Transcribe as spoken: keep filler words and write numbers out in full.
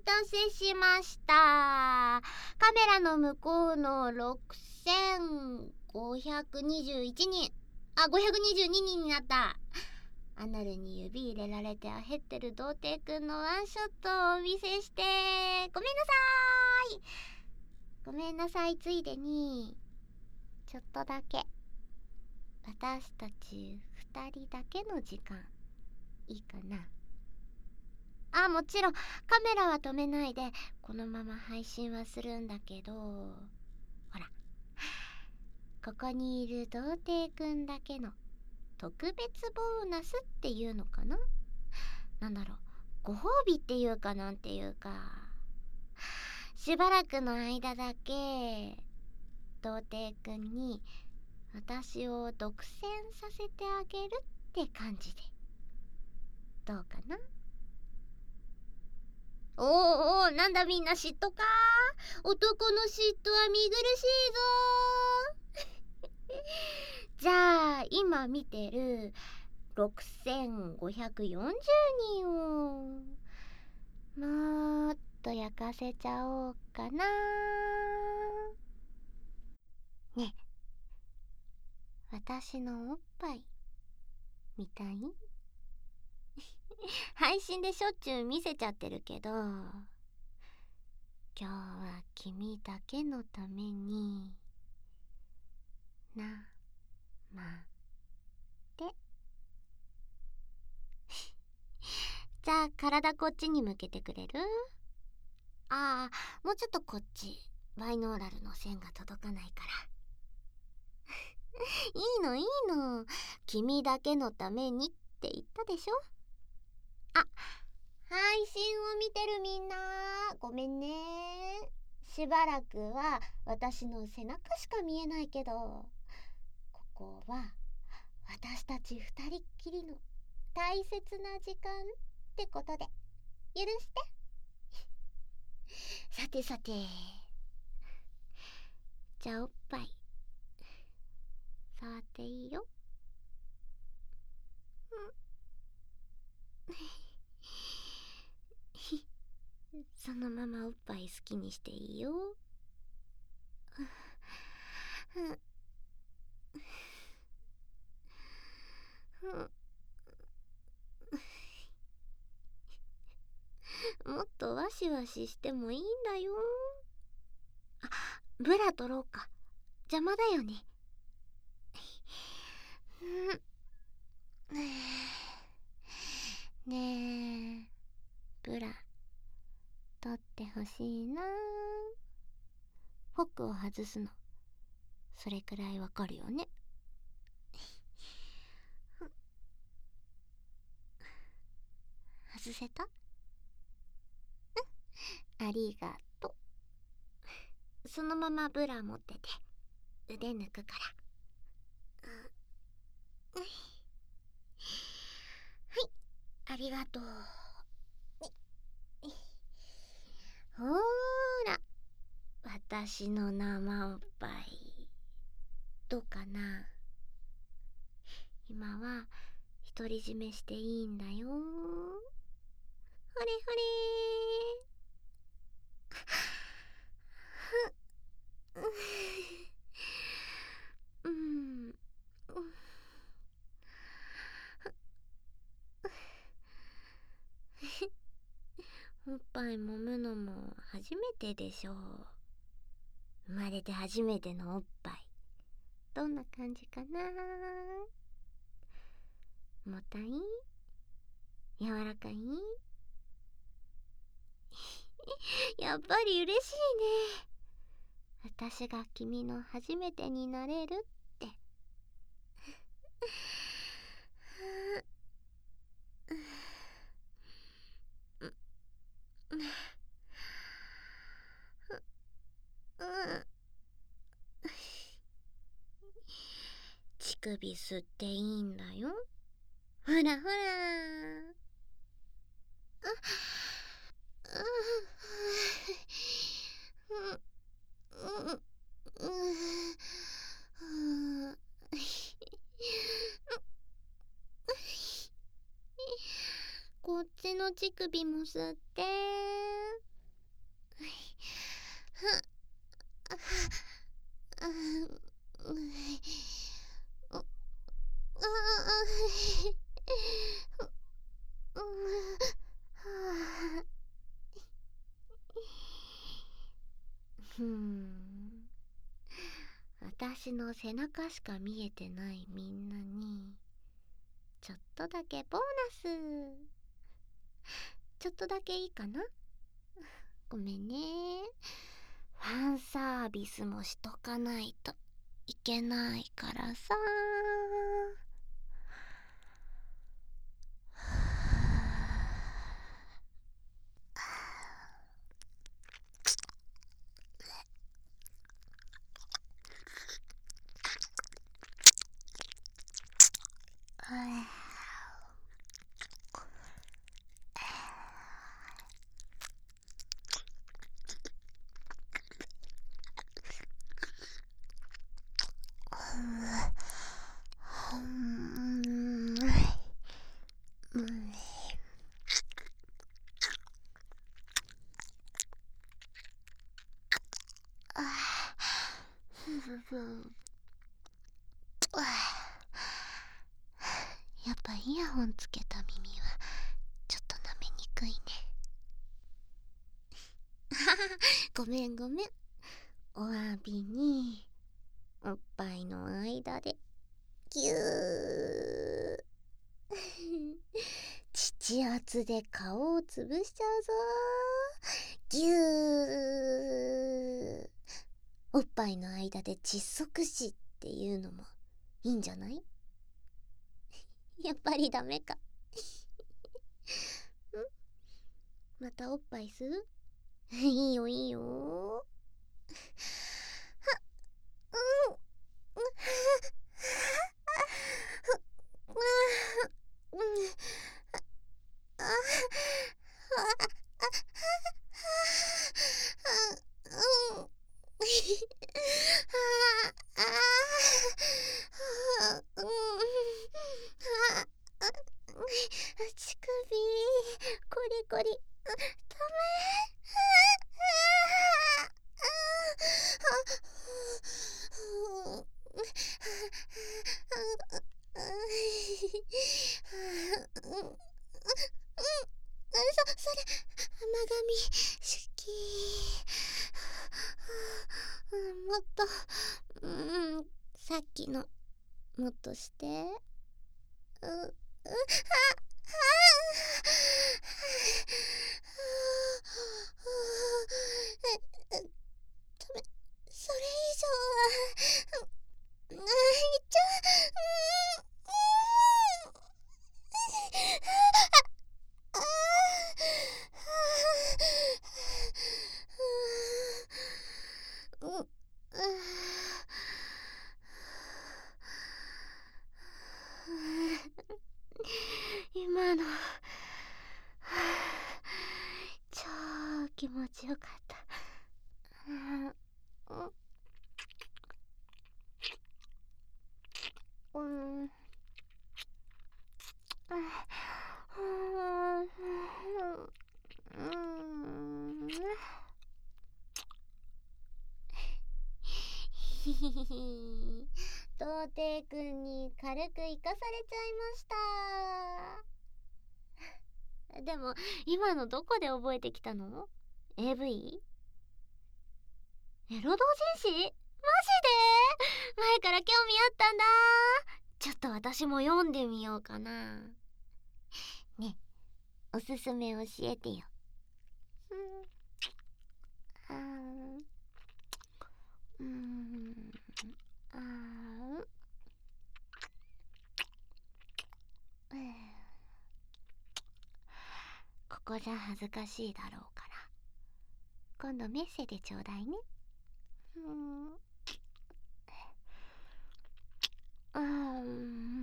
たせしました。カメラの向こうのろくせんごひゃくにじゅういちにん、あ、ごひゃくにじゅうににんになった。アナルに指入れられてあへってる童貞くんのワンショットをお見せしてごめんなさーい。ごめんなさいついでにちょっとだけ私たちふたりだけの時間いいかな。あ、もちろんカメラは止めないでこのまま配信はするんだけど、ほらここにいる童貞くんだけの特別ボーナスっていうのかな、なんだろう、ご褒美っていうかなんていうか、しばらくの間だけ童貞くんに私を独占させてあげるって感じでどうかな。おーおー、なんだみんな嫉妬か。男の嫉妬は見苦しいぞじゃあ今見てるろくせんごひゃくよんじゅうにんをもっと焼かせちゃおうかな。ねえ、私のおっぱい見たい配信でしょっちゅう見せちゃってるけど、今日は君だけのためになまでじゃあ体こっちに向けてくれる？ああ、もうちょっとこっち、バイノーラルの線が届かないからいいのいいの、君だけのためにって言ったでしょ。あ、配信を見てるみんなごめんね。しばらくは私の背中しか見えないけど、ここは私たち二人っきりの大切な時間ってことで許してさてさて、じゃあおっぱい触っていいよ。そのままおっぱい好きにしていいよ。もっとワシワシしてもいいんだよ。あ、ブラ取ろうか、邪魔だよねねえ、ブラ取ってほしいな。ホックを外すのそれくらいわかるよね。外せた？ありがとう。そのままブラ持ってて腕抜くから。はい、ありがとう。ほーら、私の生おっぱいどうかな。今は独り占めしていいんだよ。ほれほれー。うんおっぱい揉むのも初めてでしょう。生まれて初めてのおっぱいどんな感じかな。重たい？柔らかい？やっぱり嬉しいね。私が君の初めてになれるって乳首吸っていいんだよ。ほらほら。あこっちの乳首も吸って。 ふん、私の背中しか見えてないみんなにちょっとだけボーナス。ちょっとだけいいかな。ごめんね。ファンサービスもしとかないといけないからさ。やっぱイヤホンつけた耳はちょっと舐めにくいね。ごめんごめん。お詫びにおっぱいの間でぎゅー父圧で顔をつぶしちゃうぞー。ぎゅー。おっぱいの間で窒息死っていうのもいいんじゃない？やっぱりダメか。ん？またおっぱいする？いいよいいよ。乳首コリコリダメ。そ、それ甘噛み好き。もっと、うん、さっきのもっとして。う、う、あ、ダメ、それ以上は、あ、いっちゃう。うん。今の超気持ちよかった。うん、うん、ひひひひ。童貞くんに軽く生かされちゃいました。でも今のどこで覚えてきたの？ エーブイ？ エロ同人誌？マジで？前から興味あったんだ。ちょっと私も読んでみようかな。ね、おすすめ教えてよ。うん、あー、うーん、あー、うん、ここじゃ恥ずかしいだろうから今度メッセでちょうだいね。うん、あー、